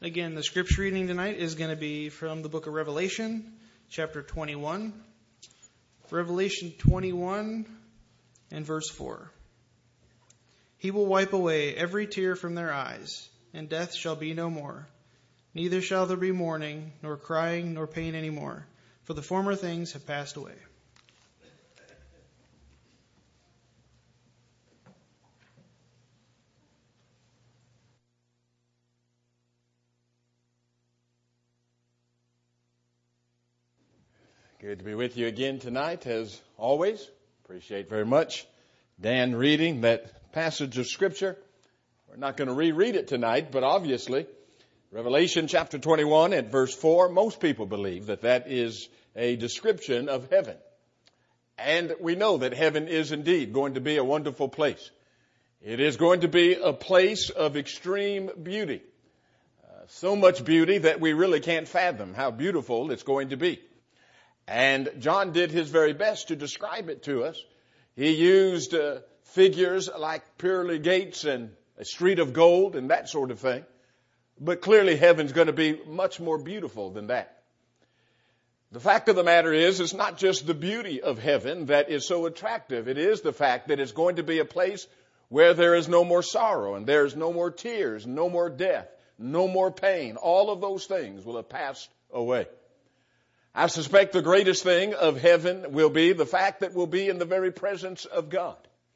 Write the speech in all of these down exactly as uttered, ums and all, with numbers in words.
Again, the scripture reading tonight is going to be from the book of Revelation, chapter twenty-one. Revelation twenty-one and verse four. He will wipe away every tear from their eyes, and death shall be no more. Neither shall there be mourning, nor crying, nor pain any more, for the former things have passed away. Good to be with you again tonight, as always. Appreciate very much Dan reading that passage of Scripture. We're not going to reread it tonight, but obviously, Revelation chapter twenty-one at verse four, most people believe that that is a description of heaven. And we know that heaven is indeed going to be a wonderful place. It is going to be a place of extreme beauty. Uh, so much beauty that we really can't fathom how beautiful it's going to be. And John did his very best to describe it to us. He used uh, figures like pearly gates and a street of gold and that sort of thing. But clearly heaven's going to be much more beautiful than that. The fact of the matter is, it's not just the beauty of heaven that is so attractive. It is the fact that it's going to be a place where there is no more sorrow and there's no more tears, no more death, no more pain. All of those things will have passed away. I suspect the greatest thing of heaven will be the fact that we'll be in the very presence of God.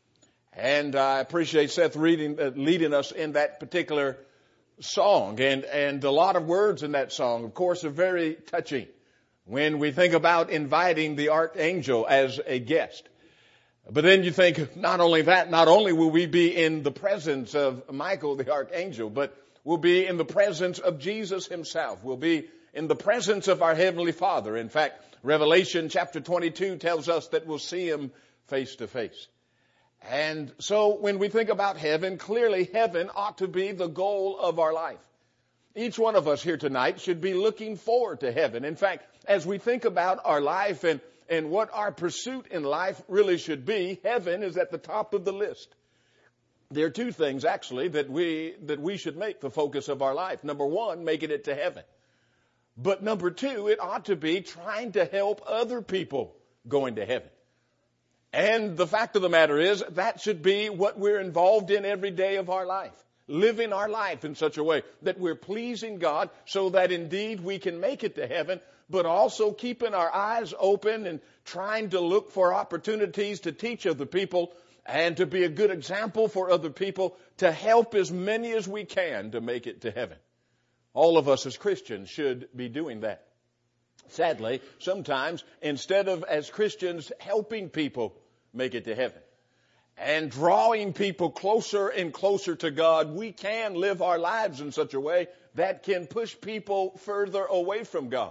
And I appreciate Seth reading, uh, leading us in that particular song. And, and a lot of words in that song, of course, are very touching when we think about inviting the archangel as a guest. But then you think, not only that, not only will we be in the presence of Michael, the archangel, but we'll be in the presence of Jesus himself. We'll be in the presence of our Heavenly Father. In fact, Revelation chapter twenty-two tells us that we'll see him face to face. And so when we think about heaven, clearly heaven ought to be the goal of our life. Each one of us here tonight should be looking forward to heaven. In fact, as we think about our life and, and what our pursuit in life really should be, heaven is at the top of the list. There are two things actually that we, that we should make the focus of our life. Number one, making it to heaven. But number two, it ought to be trying to help other people going to heaven. And the fact of the matter is, that should be what we're involved in every day of our life. Living our life in such a way that we're pleasing God so that indeed we can make it to heaven, but also keeping our eyes open and trying to look for opportunities to teach other people and to be a good example for other people, to help as many as we can to make it to heaven. All of us as Christians should be doing that. Sadly, sometimes instead of as Christians helping people make it to heaven and drawing people closer and closer to God, we can live our lives in such a way that can push people further away from God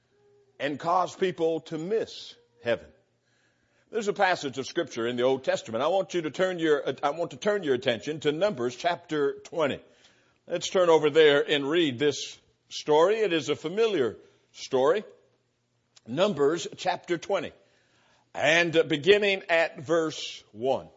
and cause people to miss heaven. There's a passage of Scripture in the Old Testament. I want you to turn your, I want to turn your attention to Numbers chapter twenty. Let's turn over there and read this story. It is a familiar story. Numbers chapter twenty. And beginning at verse one.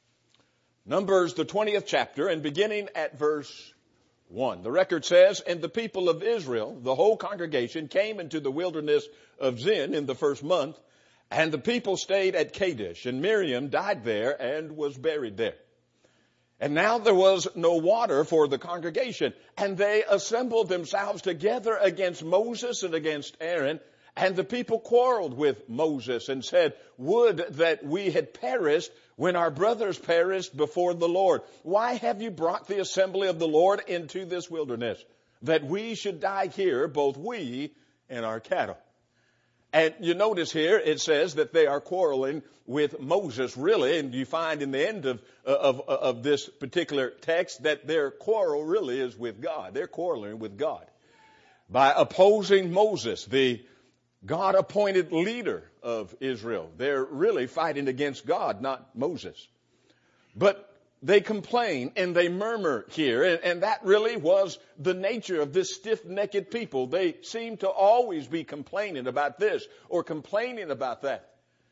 Numbers the twentieth chapter and beginning at verse one. The record says, "And the people of Israel, the whole congregation, came into the wilderness of Zin in the first month. And the people stayed at Kadesh. And Miriam died there and was buried there. And now there was no water for the congregation. And they assembled themselves together against Moses and against Aaron. And the people quarreled with Moses and said, 'Would that we had perished when our brothers perished before the Lord. Why have you brought the assembly of the Lord into this wilderness, that we should die here, both we and our cattle?'" And you notice here it says that they are quarreling with Moses, really, and you find in the end of, of, of this particular text that their quarrel really is with God. They're quarreling with God by opposing Moses, the God-appointed leader of Israel. They're really fighting against God, not Moses. But they complain and they murmur here, and, and that really was the nature of this stiff-necked people. They seem to always be complaining about this or complaining about that.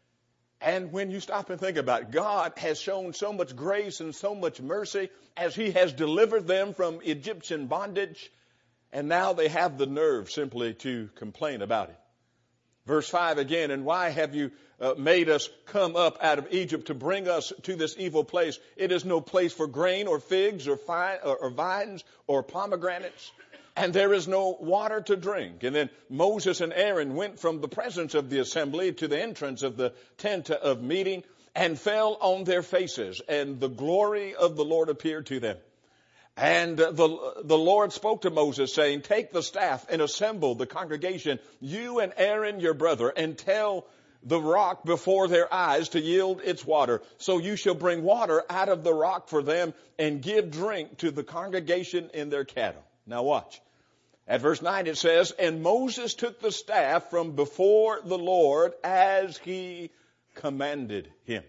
And when you stop and think about it, God has shown so much grace and so much mercy as He has delivered them from Egyptian bondage. And now they have the nerve simply to complain about it. Verse five again, and why have you uh, made us come up out of Egypt to bring us to this evil place? It is no place for grain or figs or, fi- or, or vines or pomegranates, and there is no water to drink. And then Moses and Aaron went from the presence of the assembly to the entrance of the tent of meeting and fell on their faces, and the glory of the Lord appeared to them. And the, the Lord spoke to Moses, saying, take the staff and assemble the congregation, you and Aaron your brother, and tell the rock before their eyes to yield its water. So you shall bring water out of the rock for them and give drink to the congregation in their cattle. Now watch. At verse nine it says, and Moses took the staff from before the Lord as he commanded him.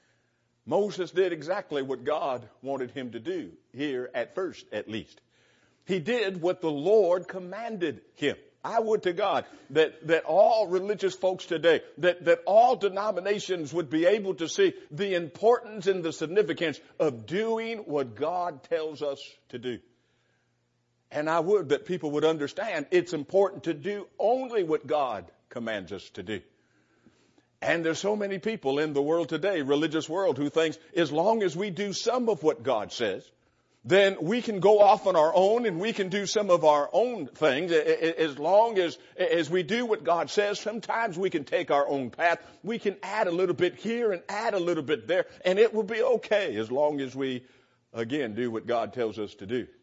Moses did exactly what God wanted him to do, here at first at least. He did what the Lord commanded him. I would to God that, that all religious folks today, that, that all denominations would be able to see the importance and the significance of doing what God tells us to do. And I would that people would understand it's important to do only what God commands us to do. And there's so many people in the world today, religious world, who thinks as long as we do some of what God says, then we can go off on our own and we can do some of our own things. As long as, as we do what God says, sometimes we can take our own path. We can add a little bit here and add a little bit there, and it will be okay as long as we, again, do what God tells us to do.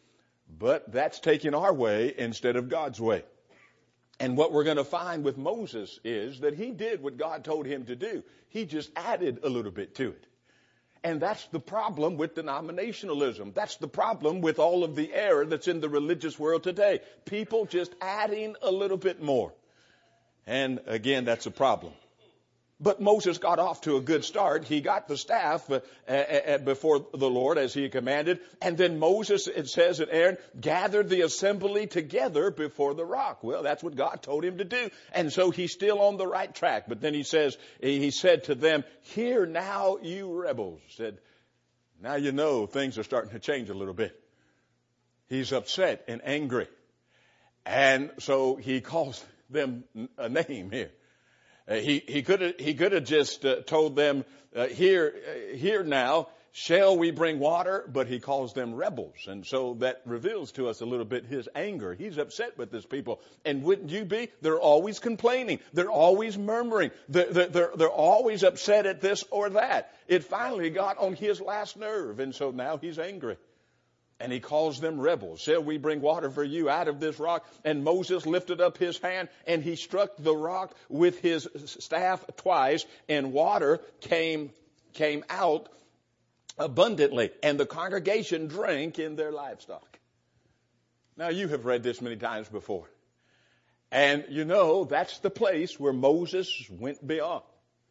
But that's taking our way instead of God's way. And what we're going to find with Moses is that he did what God told him to do. He just added a little bit to it. And that's the problem with denominationalism. That's the problem with all of the error that's in the religious world today. People just adding a little bit more. And again, that's a problem. But Moses got off to a good start. He got the staff uh, uh, before the Lord as he commanded. And then Moses, it says, and Aaron gathered the assembly together before the rock. Well, that's what God told him to do. And so he's still on the right track. But then he says, he said to them, hear now, you rebels. Said, now you know things are starting to change a little bit. He's upset and angry. And so he calls them a name here. Uh, he he could have he could have just uh, told them uh, here uh, here now shall we bring water, but he calls them rebels, and so that reveals to us a little bit his anger. He's upset with this people, and wouldn't you be? They're always complaining, they're always murmuring, they're they're they're, they're always upset at this or that. It finally got on his last nerve, and so now he's angry. And he calls them rebels. Shall we bring water for you out of this rock? And Moses lifted up his hand and he struck the rock with his staff twice, and water came, came out abundantly, and the congregation drank in their livestock. Now you have read this many times before. And you know that's the place where Moses went beyond.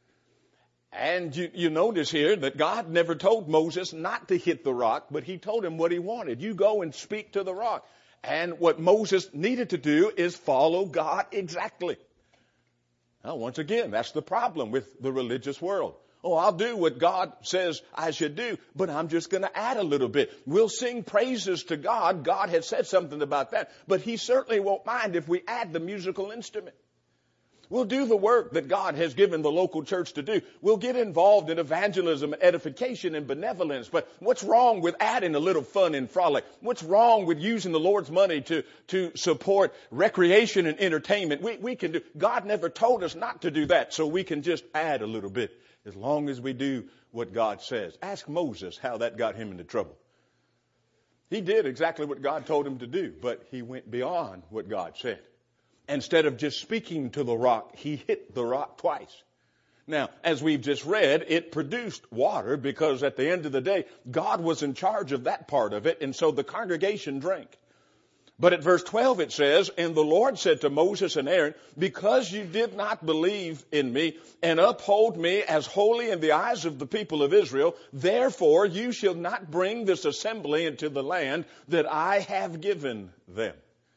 And you, you notice here that God never told Moses not to hit the rock, but he told him what he wanted. You go and speak to the rock. And what Moses needed to do is follow God exactly. Now, once again, that's the problem with the religious world. Oh, I'll do what God says I should do, but I'm just going to add a little bit. We'll sing praises to God. God has said something about that, but he certainly won't mind if we add the musical instrument. We'll do the work that God has given the local church to do. We'll get involved in evangelism, edification, and benevolence. But what's wrong with adding a little fun and frolic? What's wrong with using the Lord's money to, to support recreation and entertainment? We, we can do. God never told us not to do that, so we can just add a little bit as long as we do what God says. Ask Moses how that got him into trouble. He did exactly what God told him to do, but he went beyond what God said. Instead of just speaking to the rock, he hit the rock twice. Now, as we've just read, it produced water because at the end of the day, God was in charge of that part of it, and so the congregation drank. But at verse twelve it says, and the Lord said to Moses and Aaron, because you did not believe in me and uphold me as holy in the eyes of the people of Israel, therefore you shall not bring this assembly into the land that I have given them.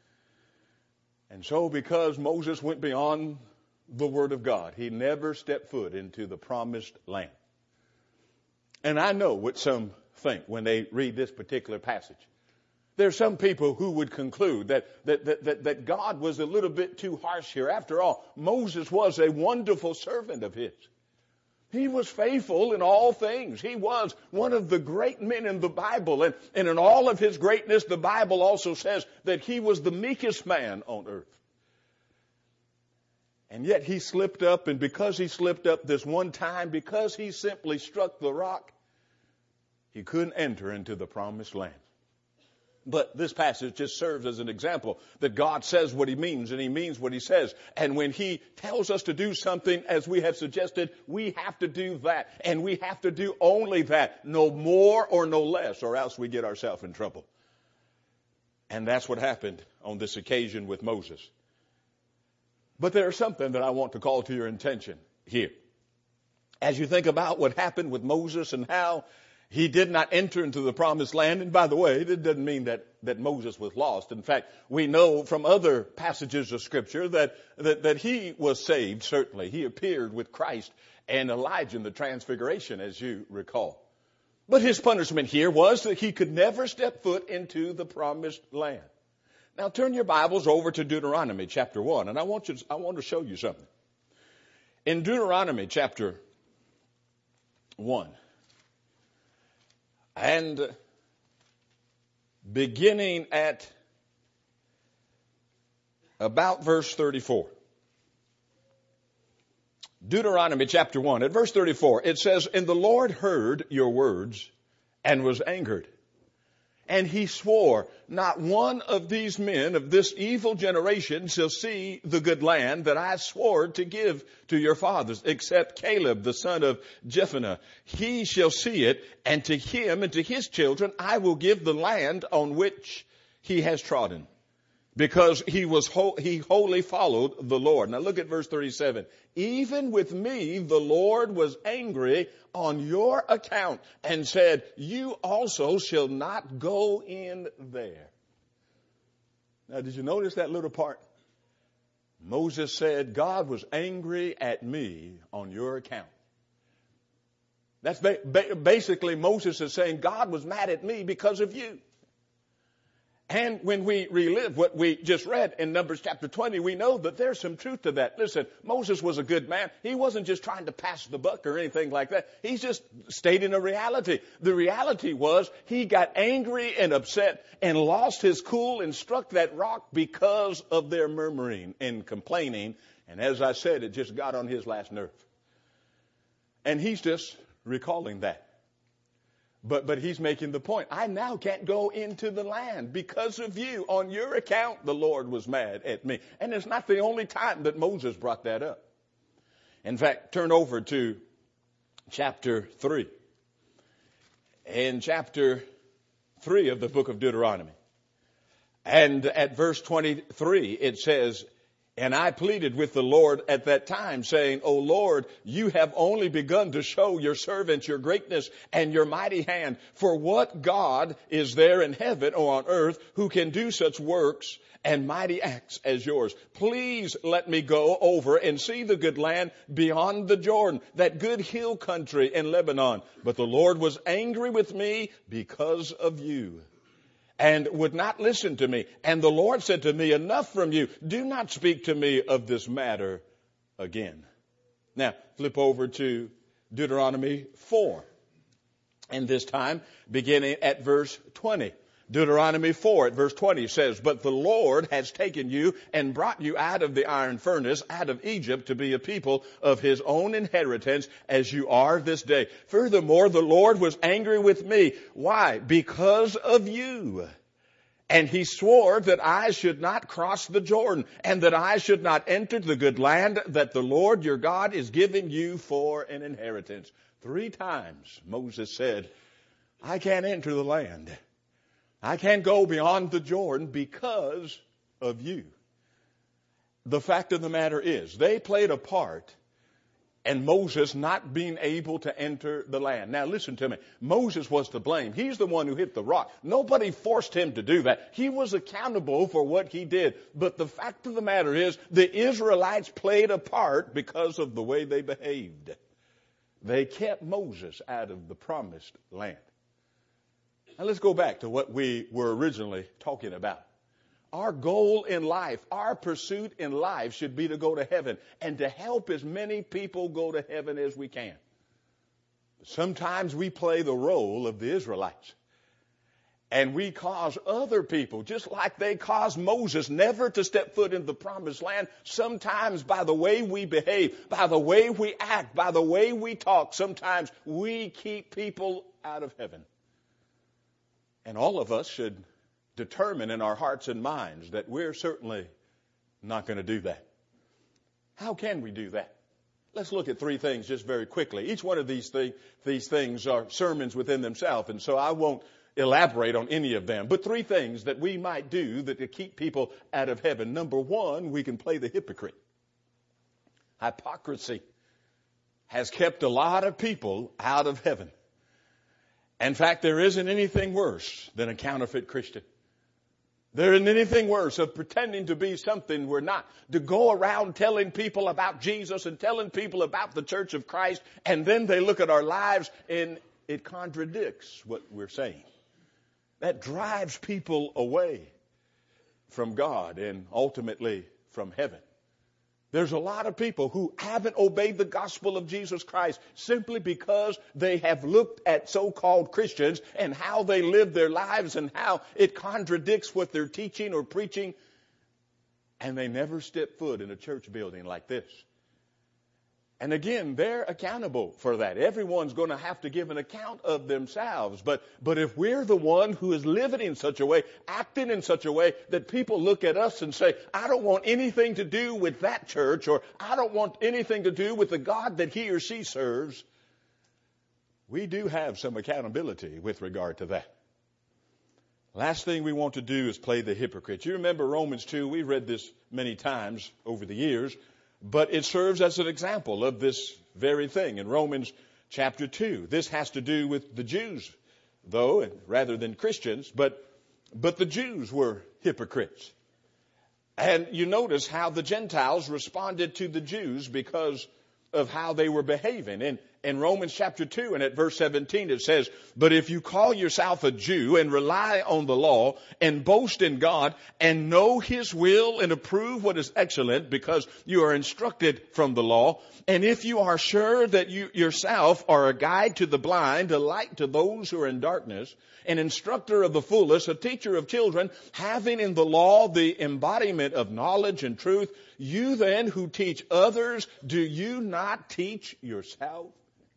And so because Moses went beyond the word of God, he never stepped foot into the promised land. And I know what some think when they read this particular passage. There are some people who would conclude that, that, that, that, that God was a little bit too harsh here. After all, Moses was a wonderful servant of his. He was faithful in all things. He was one of the great men in the Bible. And, and in all of his greatness, the Bible also says that he was the meekest man on earth. And yet he slipped up, and because he slipped up this one time, because he simply struck the rock, he couldn't enter into the promised land. But this passage just serves as an example that God says what he means and he means what he says. And when he tells us to do something, as we have suggested, we have to do that. And we have to do only that, no more or no less, or else we get ourselves in trouble. And that's what happened on this occasion with Moses. But there's something that I want to call to your attention here. As you think about what happened with Moses and how he did not enter into the promised land. And by the way, it doesn't mean that, that Moses was lost. In fact, we know from other passages of Scripture that, that, that he was saved, certainly. He appeared with Christ and Elijah in the Transfiguration, as you recall. But his punishment here was that he could never step foot into the promised land. Now turn your Bibles over to Deuteronomy chapter one, and I want you, I want to show you something. In Deuteronomy chapter one, and beginning at about verse thirty-four. Deuteronomy chapter one, at verse thirty-four, it says, "And the Lord heard your words and was angered. And he swore, not one of these men of this evil generation shall see the good land that I swore to give to your fathers, except Caleb, the son of Jephunneh. He shall see it, and to him and to his children I will give the land on which he has trodden, because he was ho- he wholly followed the Lord." Now look at verse thirty-seven. "Even with me the Lord was angry on your account and said, you also shall not go in there." Now did you notice that little part? Moses said, God was angry at me on your account. That's ba- ba- basically Moses is saying God was mad at me because of you. And when we relive what we just read in Numbers chapter twenty, we know that there's some truth to that. Listen, Moses was a good man. He wasn't just trying to pass the buck or anything like that. He's just stating a reality. The reality was he got angry and upset and lost his cool and struck that rock because of their murmuring and complaining. And as I said, it just got on his last nerve. And he's just recalling that. But but he's making the point. I now can't go into the land because of you. On your account, the Lord was mad at me. And it's not the only time that Moses brought that up. In fact, turn over to chapter three. In chapter three of the book of Deuteronomy. And at verse twenty-three, it says, "And I pleaded with the Lord at that time, saying, O Lord, you have only begun to show your servants your greatness and your mighty hand. For what God is there in heaven or on earth who can do such works and mighty acts as yours? Please let me go over and see the good land beyond the Jordan, that good hill country in Lebanon. But the Lord was angry with me because of you, and would not listen to me. And the Lord said to me, enough from you. Do not speak to me of this matter again." Now, flip over to Deuteronomy four. And this time, beginning at verse twenty. Deuteronomy four at verse twenty says, "But the Lord has taken you and brought you out of the iron furnace, out of Egypt, to be a people of his own inheritance, as you are this day. Furthermore, the Lord was angry with me." Why? "Because of you. And he swore that I should not cross the Jordan, and that I should not enter the good land that the Lord your God is giving you for an inheritance." Three times Moses said, I can't enter the land. I can't go beyond the Jordan because of you. The fact of the matter is, they played a part in Moses not being able to enter the land. Now listen to me. Moses was to blame. He's the one who hit the rock. Nobody forced him to do that. He was accountable for what he did. But the fact of the matter is, the Israelites played a part because of the way they behaved. They kept Moses out of the promised land. Now let's go back to what we were originally talking about. Our goal in life, our pursuit in life should be to go to heaven and to help as many people go to heaven as we can. Sometimes we play the role of the Israelites. And we cause other people, just like they caused Moses never to step foot in the promised land, sometimes by the way we behave, by the way we act, by the way we talk, sometimes we keep people out of heaven. And all of us should determine in our hearts and minds that we're certainly not going to do that. How can we do that? Let's look at three things just very quickly. Each one of these, th- these things are sermons within themselves, and so I won't elaborate on any of them. But three things that we might do that to keep people out of heaven. Number one, we can play the hypocrite. Hypocrisy has kept a lot of people out of heaven. In fact, there isn't anything worse than a counterfeit Christian. There isn't anything worse of pretending to be something we're not. To go around telling people about Jesus and telling people about the Church of Christ, and then they look at our lives and it contradicts what we're saying. That drives people away from God and ultimately from heaven. There's a lot of people who haven't obeyed the gospel of Jesus Christ simply because they have looked at so-called Christians and how they live their lives and how it contradicts what they're teaching or preaching. And they never step foot in a church building like this. And again, they're accountable for that. Everyone's going to have to give an account of themselves. But, but if we're the one who is living in such a way, acting in such a way that people look at us and say, I don't want anything to do with that church, or I don't want anything to do with the God that he or she serves, we do have some accountability with regard to that. Last thing we want to do is play the hypocrite. You remember Romans two, we read this many times over the years. But it serves as an example of this very thing in Romans chapter two. This has to do with the Jews, though, rather than Christians. But, but the Jews were hypocrites. And you notice how the Gentiles responded to the Jews because of how they were behaving. In, in Romans chapter two and at verse seventeen it says, but if you call yourself a Jew and rely on the law and boast in God and know his will and approve what is excellent because you are instructed from the law, and if you are sure that you yourself are a guide to the blind, a light to those who are in darkness, an instructor of the foolish, a teacher of children, having in the law the embodiment of knowledge and truth, you then who teach others, do you not teach yourself?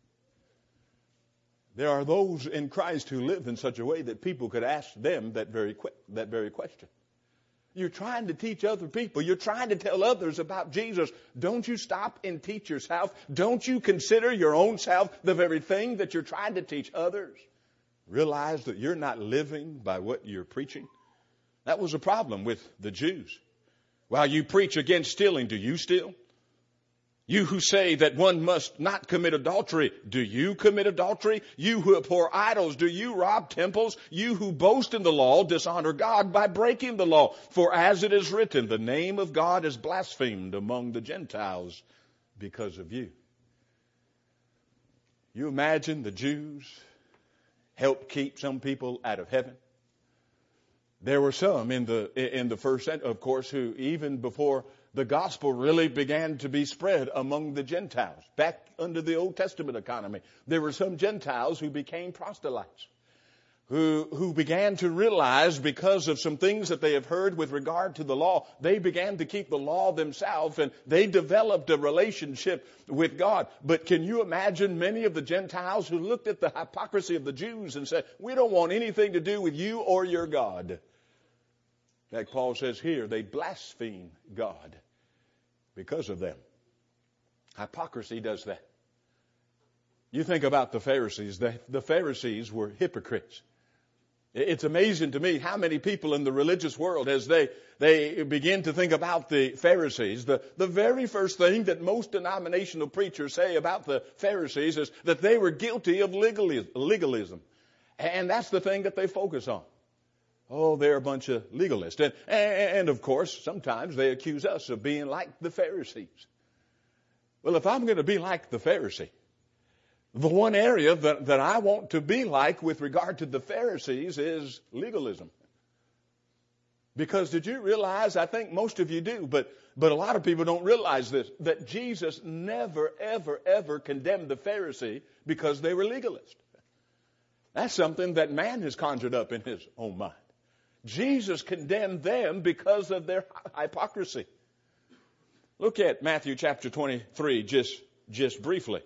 There are those in Christ who live in such a way that people could ask them that very que- that very question. You're trying to teach other people. You're trying to tell others about Jesus. Don't you stop and teach yourself? Don't you consider your own self the very thing that you're trying to teach others? Realize that you're not living by what you're preaching. That was a problem with the Jews. While you preach against stealing, do you steal? You who say that one must not commit adultery, do you commit adultery? You who abhor idols, do you rob temples? You who boast in the law, dishonor God by breaking the law. For as it is written, the name of God is blasphemed among the Gentiles because of you. You imagine the Jews helped keep some people out of heaven? There were some in the in the first century, of course, who even before the gospel really began to be spread among the Gentiles, back under the Old Testament economy, there were some Gentiles who became proselytes, who who began to realize because of some things that they have heard with regard to the law, they began to keep the law themselves, and they developed a relationship with God. But can you imagine many of the Gentiles who looked at the hypocrisy of the Jews and said, we don't want anything to do with you or your God? Like Paul says here, they blaspheme God because of them. Hypocrisy does that. You think about the Pharisees. The, the Pharisees were hypocrites. It's amazing to me how many people in the religious world, as they, they begin to think about the Pharisees, the, the very first thing that most denominational preachers say about the Pharisees is that they were guilty of legalism. legalism. And that's the thing that they focus on. Oh, they're a bunch of legalists. And, and, of course, sometimes they accuse us of being like the Pharisees. Well, if I'm going to be like the Pharisee, The one area that, that I want to be like with regard to the Pharisees is legalism. Because did you realize, I think most of you do, but, but a lot of people don't realize this, that Jesus never, ever, ever condemned the Pharisee because they were legalists. That's something that man has conjured up in his own mind. Jesus condemned them because of their hypocrisy. Look at Matthew chapter twenty-three just, just briefly.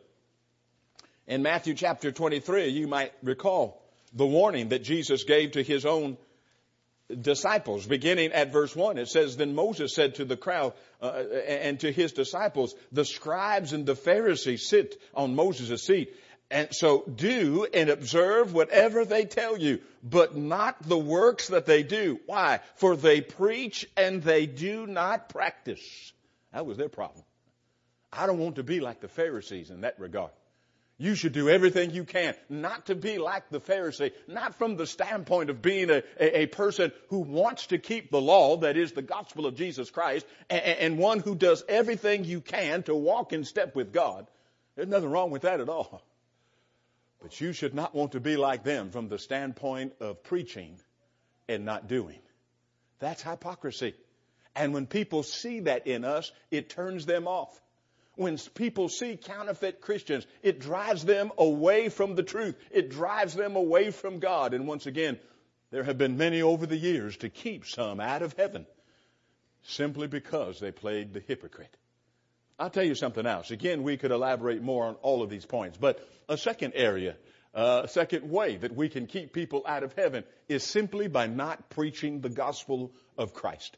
In Matthew chapter twenty-three, you might recall the warning that Jesus gave to his own disciples. Beginning at verse one, it says, Then Moses said to the crowd uh, and to his disciples, The scribes and the Pharisees sit on Moses' seat. And so do and observe whatever they tell you, but not the works that they do. Why? For they preach and they do not practice. That was their problem. I don't want to be like the Pharisees in that regard. You should do everything you can not to be like the Pharisee, not from the standpoint of being a, a, a person who wants to keep the law, that is the gospel of Jesus Christ, and, and one who does everything you can to walk in step with God. There's nothing wrong with that at all. But you should not want to be like them from the standpoint of preaching and not doing. That's hypocrisy. And when people see that in us, it turns them off. When people see counterfeit Christians, it drives them away from the truth. It drives them away from God. And once again, there have been many over the years to keep some out of heaven simply because they played the hypocrite. I'll tell you something else. Again, we could elaborate more on all of these points. But a second area, uh, a second way that we can keep people out of heaven is simply by not preaching the gospel of Christ.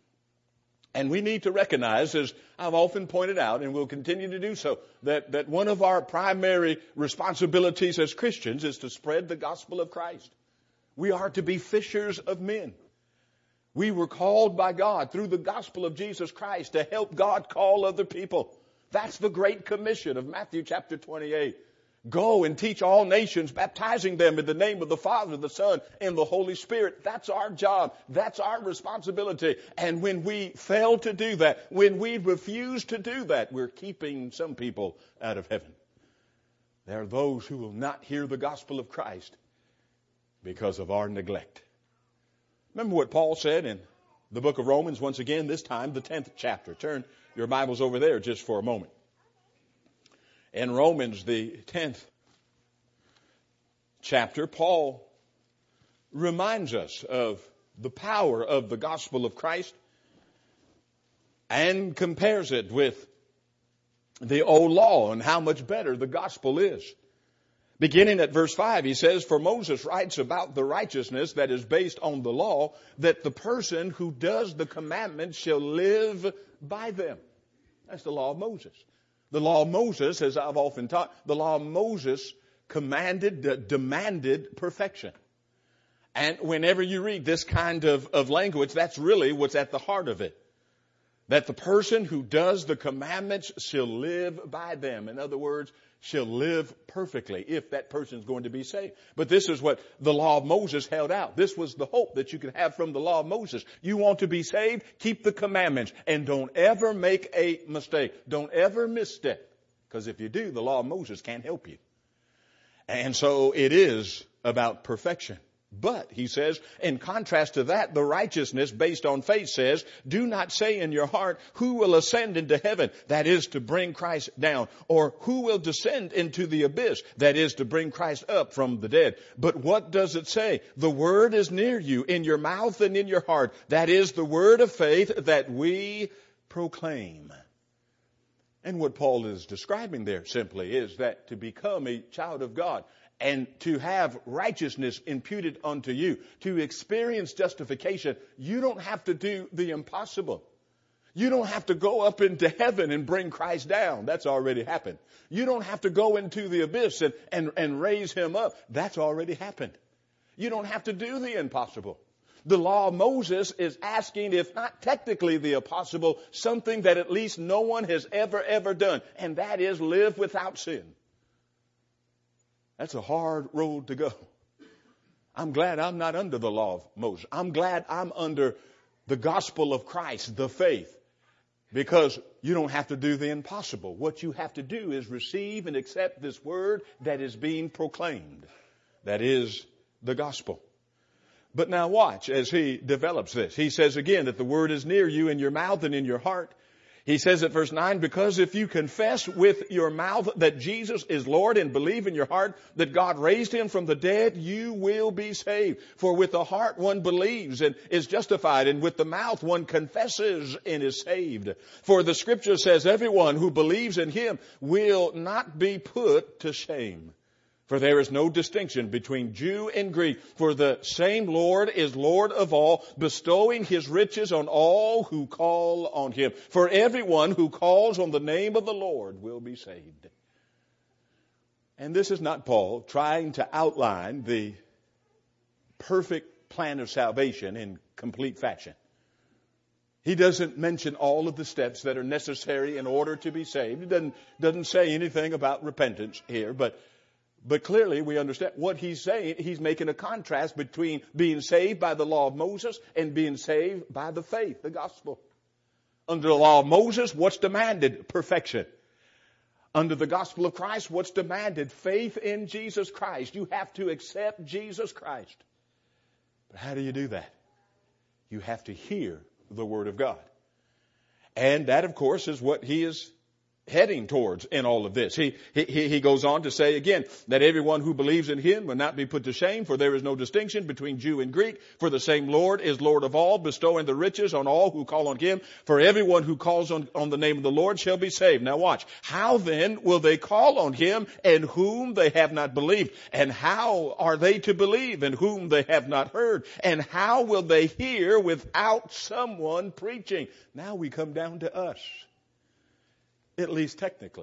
And we need to recognize, as I've often pointed out, and will continue to do so, that, that one of our primary responsibilities as Christians is to spread the gospel of Christ. We are to be fishers of men. We were called by God through the gospel of Jesus Christ to help God call other people. That's the Great Commission of Matthew chapter twenty-eight. Go and teach all nations, baptizing them in the name of the Father, the Son, and the Holy Spirit. That's our job. That's our responsibility. And when we fail to do that, when we refuse to do that, we're keeping some people out of heaven. There are those who will not hear the gospel of Christ because of our neglect. Remember what Paul said in the book of Romans, once again, this time the tenth chapter. Turn your Bibles over there just for a moment. In Romans, the tenth chapter, Paul reminds us of the power of the gospel of Christ and compares it with the old law and how much better the gospel is. Beginning at verse five, he says, For Moses writes about the righteousness that is based on the law, that the person who does the commandments shall live by them. That's the law of Moses. The law of Moses, as I've often taught, the law of Moses commanded, uh, demanded perfection. And whenever you read this kind of, of language, that's really what's at the heart of it. That the person who does the commandments shall live by them. In other words, shall live perfectly if that person is going to be saved. But this is what the law of Moses held out. This was the hope that you could have from the law of Moses. You want to be saved? Keep the commandments and don't ever make a mistake. Don't ever misstep. Because if you do, the law of Moses can't help you. And so it is about perfection. But, he says, in contrast to that, the righteousness based on faith says, do not say in your heart, who will ascend into heaven? That is to bring Christ down. Or who will descend into the abyss? That is to bring Christ up from the dead. But what does it say? The word is near you, in your mouth and in your heart. That is the word of faith that we proclaim. And what Paul is describing there simply is that to become a child of God, and to have righteousness imputed unto you, to experience justification, you don't have to do the impossible. You don't have to go up into heaven and bring Christ down. That's already happened. You don't have to go into the abyss and, and, and raise him up. That's already happened. You don't have to do the impossible. The law of Moses is asking, if not technically the impossible, something that at least no one has ever, ever done, and that is live without sin. That's a hard road to go. I'm glad I'm not under the law of Moses. I'm glad I'm under the gospel of Christ, the faith. Because you don't have to do the impossible. What you have to do is receive and accept this word that is being proclaimed. That is the gospel. But now watch as he develops this. He says again that the word is near you in your mouth and in your heart. He says at verse nine, because if you confess with your mouth that Jesus is Lord and believe in your heart that God raised him from the dead, you will be saved. For with the heart one believes and is justified, and with the mouth one confesses and is saved. For the scripture says everyone who believes in him will not be put to shame. For there is no distinction between Jew and Greek, for the same Lord is Lord of all, bestowing his riches on all who call on him. For everyone who calls on the name of the Lord will be saved. And this is not Paul trying to outline the perfect plan of salvation in complete fashion. He doesn't mention all of the steps that are necessary in order to be saved. He doesn't, doesn't say anything about repentance here, but But clearly we understand what he's saying. He's making a contrast between being saved by the law of Moses and being saved by the faith, the gospel. Under the law of Moses, what's demanded? Perfection. Under the gospel of Christ, what's demanded? Faith in Jesus Christ. You have to accept Jesus Christ. But how do you do that? You have to hear the word of God. And that, of course, is what he is heading towards in all of this. He, he, he goes on to say again that everyone who believes in him will not be put to shame, for there is no distinction between Jew and Greek, for the same Lord is Lord of all, bestowing the riches on all who call on him. For everyone who calls on, on the name of the Lord shall be saved. Now watch. How then will they call on him in whom they have not believed? And how are they to believe in whom they have not heard? And how will they hear without someone preaching? Now we come down to us. At least technically.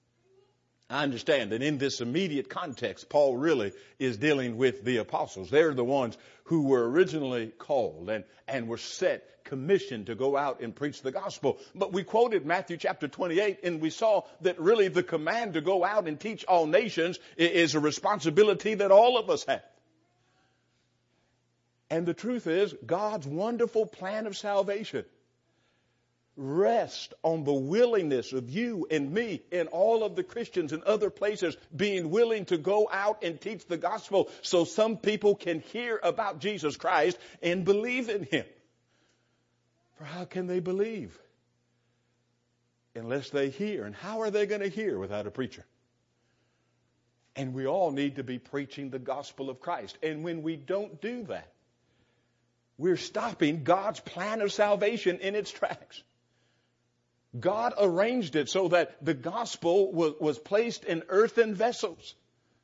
I understand that in this immediate context, Paul really is dealing with the apostles. They're the ones who were originally called and, and were set, commissioned to go out and preach the gospel. But we quoted Matthew chapter twenty-eight, and we saw that really the command to go out and teach all nations is a responsibility that all of us have. And the truth is, God's wonderful plan of salvation rest on the willingness of you and me and all of the Christians in other places being willing to go out and teach the gospel so some people can hear about Jesus Christ and believe in him. For how can they believe unless they hear? And how are they going to hear without a preacher? And we all need to be preaching the gospel of Christ. And when we don't do that, we're stopping God's plan of salvation in its tracks. God arranged it so that the gospel was, was placed in earthen vessels.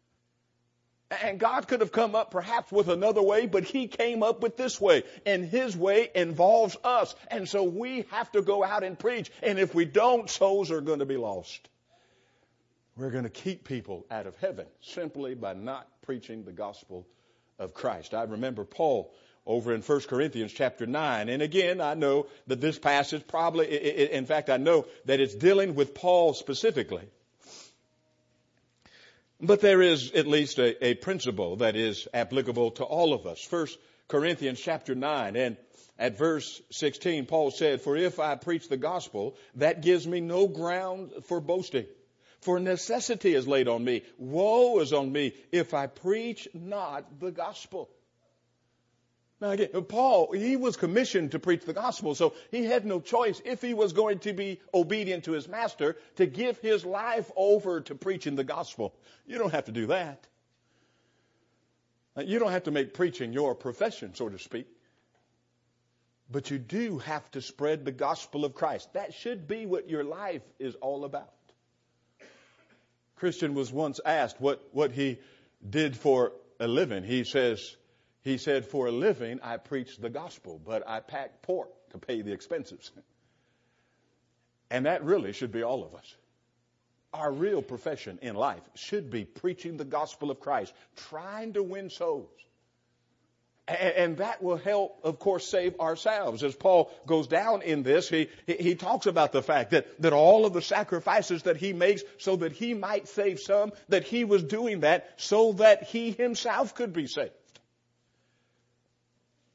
And God could have come up perhaps with another way, but he came up with this way. And his way involves us. And so we have to go out and preach. And if we don't, souls are going to be lost. We're going to keep people out of heaven simply by not preaching the gospel of Christ. I remember Paul over in First Corinthians chapter nine. And again, I know that this passage probably, in fact, I know that it's dealing with Paul specifically. But there is at least a, a principle that is applicable to all of us. First Corinthians chapter nine and at verse sixteen, Paul said, for if I preach the gospel, that gives me no ground for boasting. For necessity is laid on me. Woe is on me if I preach not the gospel. Now again, Paul, he was commissioned to preach the gospel, so he had no choice if he was going to be obedient to his master to give his life over to preaching the gospel. You don't have to do that. You don't have to make preaching your profession, so to speak. But you do have to spread the gospel of Christ. That should be what your life is all about. Christian was once asked what, what he did for a living. He says, He said, for a living, I preach the gospel, but I pack pork to pay the expenses. And that really should be all of us. Our real profession in life should be preaching the gospel of Christ, trying to win souls. And that will help, of course, save ourselves. As Paul goes down in this, he, he talks about the fact that, that all of the sacrifices that he makes so that he might save some, that he was doing that so that he himself could be saved.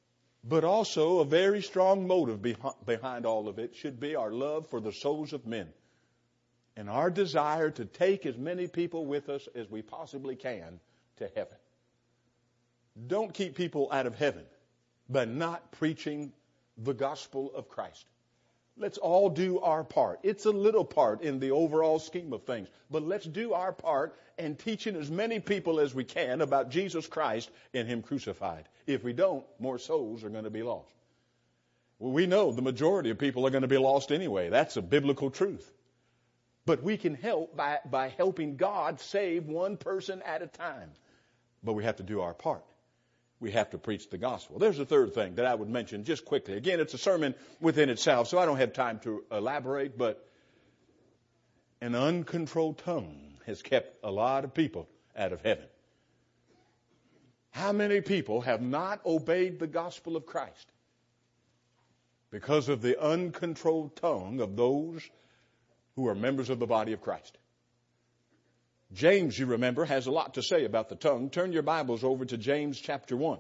But also a very strong motive behind all of it should be our love for the souls of men and our desire to take as many people with us as we possibly can to heaven. Don't keep people out of heaven by not preaching the gospel of Christ. Let's all do our part. It's a little part in the overall scheme of things, but let's do our part in teaching as many people as we can about Jesus Christ and Him crucified. If we don't, more souls are going to be lost. Well, we know the majority of people are going to be lost anyway. That's a biblical truth. But we can help by, by helping God save one person at a time. But we have to do our part. We have to preach the gospel. There's a third thing that I would mention just quickly. Again, it's a sermon within itself, so I don't have time to elaborate, but an uncontrolled tongue has kept a lot of people out of heaven. How many people have not obeyed the gospel of Christ because of the uncontrolled tongue of those who are members of the body of Christ? James, you remember, has a lot to say about the tongue. Turn your Bibles over to James chapter one.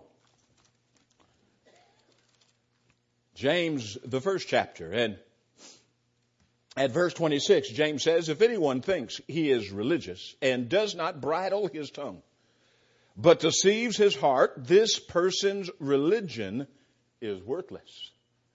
James, the first chapter, and at verse twenty-six, James says, if anyone thinks he is religious and does not bridle his tongue, but deceives his heart, this person's religion is worthless.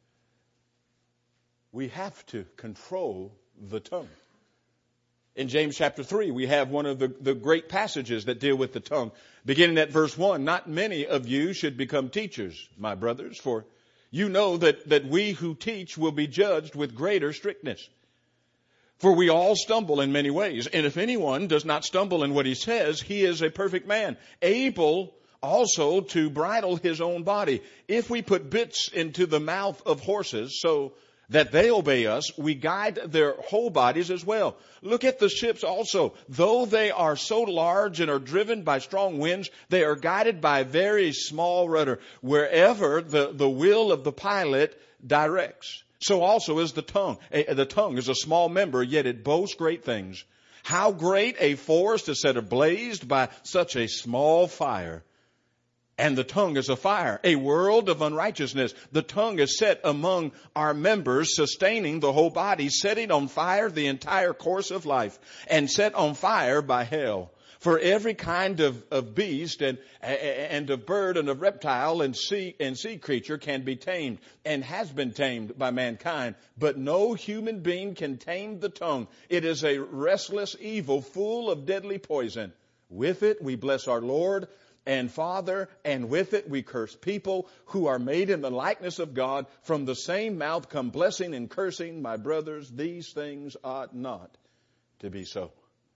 We have to control the tongue. In James chapter three, we have one of the, the great passages that deal with the tongue. Beginning at verse one, not many of you should become teachers, my brothers, for you know that, that we who teach will be judged with greater strictness. For we all stumble in many ways. And if anyone does not stumble in what he says, he is a perfect man, able also to bridle his own body. If we put bits into the mouth of horses so that they obey us, we guide their whole bodies as well. Look at the ships also. Though they are so large and are driven by strong winds, they are guided by a very small rudder, wherever the, the will of the pilot directs. So also is the tongue. A, the tongue is a small member, yet it boasts great things. How great a forest is set ablaze by such a small fire. And the tongue is a fire, a world of unrighteousness. The tongue is set among our members, sustaining the whole body, setting on fire the entire course of life, and set on fire by hell. For every kind of, of beast and, and of bird and of reptile and sea, and sea creature can be tamed and has been tamed by mankind. But no human being can tame the tongue. It is a restless evil full of deadly poison. With it we bless our Lord and Father, and with it we curse people who are made in the likeness of God. From the same mouth come blessing and cursing. My brothers, these things ought not to be so.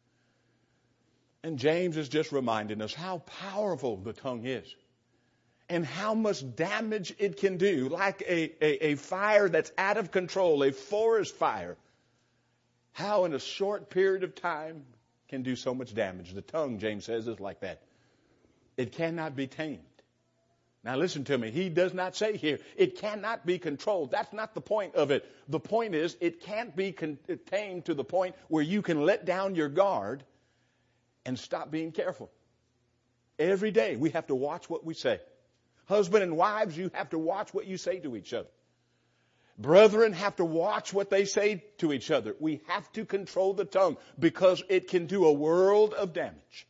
And James is just reminding us how powerful the tongue is and how much damage it can do, like a, a, a fire that's out of control, a forest fire. How in a short period of time can do so much damage. The tongue, James says, is like that. It cannot be tamed. Now listen to me. He does not say here, it cannot be controlled. That's not the point of it. The point is, it can't be con- tamed to the point where you can let down your guard and stop being careful. Every day we have to watch what we say. Husband and wives, you have to watch what you say to each other. Brethren have to watch what they say to each other. We have to control the tongue because it can do a world of damage.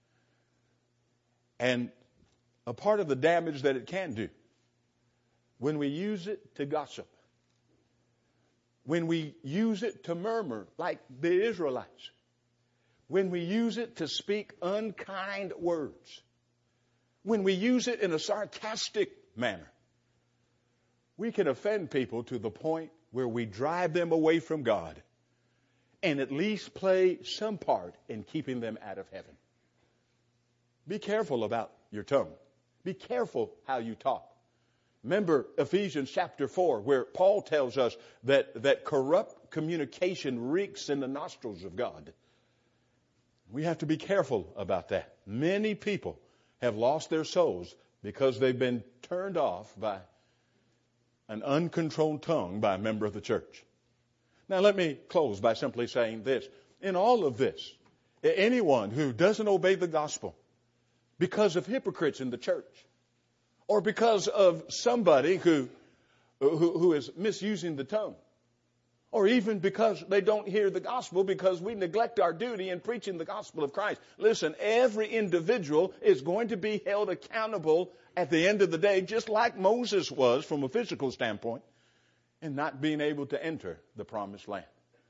And a part of the damage that it can do, when we use it to gossip, when we use it to murmur like the Israelites, when we use it to speak unkind words, when we use it in a sarcastic manner, we can offend people to the point where we drive them away from God and at least play some part in keeping them out of heaven. Be careful about your tongue. Be careful how you talk. Remember Ephesians chapter four, where Paul tells us that, that corrupt communication reeks in the nostrils of God. We have to be careful about that. Many people have lost their souls because they've been turned off by an uncontrolled tongue by a member of the church. Now let me close by simply saying this. In all of this, anyone who doesn't obey the gospel because of hypocrites in the church, or because of somebody who, who, who is misusing the tongue, or even because they don't hear the gospel because we neglect our duty in preaching the gospel of Christ. Listen, every individual is going to be held accountable at the end of the day, just like Moses was from a physical standpoint, and not being able to enter the promised land.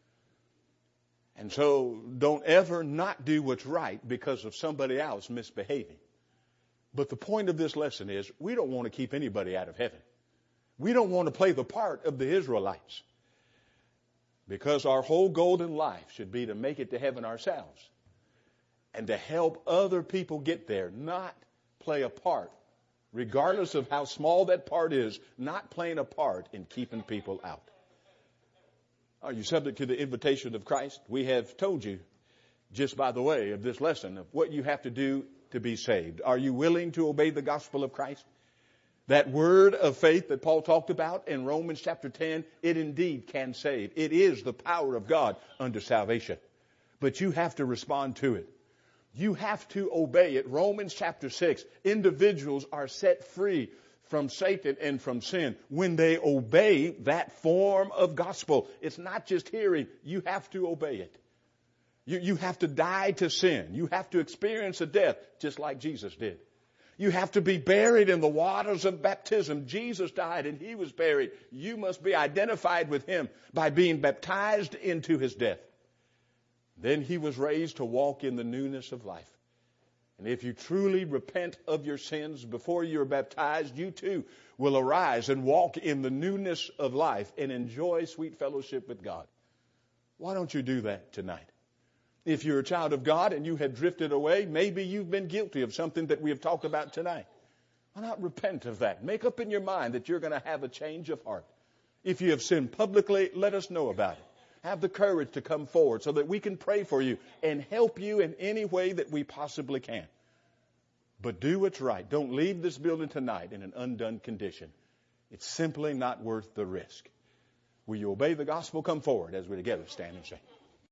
And so don't ever not do what's right because of somebody else misbehaving. But the point of this lesson is we don't want to keep anybody out of heaven. We don't want to play the part of the Israelites, because our whole goal in life should be to make it to heaven ourselves and to help other people get there, not play a part, regardless of how small that part is, not playing a part in keeping people out. Are you subject to the invitation of Christ? We have told you, just by the way of this lesson, of what you have to do to be saved. Are you willing to obey the gospel of Christ? That word of faith that Paul talked about in Romans chapter ten, it indeed can save. It is the power of God unto salvation. But you have to respond to it. You have to obey it. Romans chapter six, individuals are set free from Satan and from sin when they obey that form of gospel. It's not just hearing. You have to obey it. You, you have to die to sin. You have to experience a death just like Jesus did. You have to be buried in the waters of baptism. Jesus died and he was buried. You must be identified with him by being baptized into his death. Then he was raised to walk in the newness of life. And if you truly repent of your sins before you're baptized, you too will arise and walk in the newness of life and enjoy sweet fellowship with God. Why don't you do that tonight? If you're a child of God and you have drifted away, maybe you've been guilty of something that we have talked about tonight. Why not repent of that? Make up in your mind that you're going to have a change of heart. If you have sinned publicly, let us know about it. Have the courage to come forward so that we can pray for you and help you in any way that we possibly can. But do what's right. Don't leave this building tonight in an undone condition. It's simply not worth the risk. Will you obey the gospel? Come forward as we together stand and sing.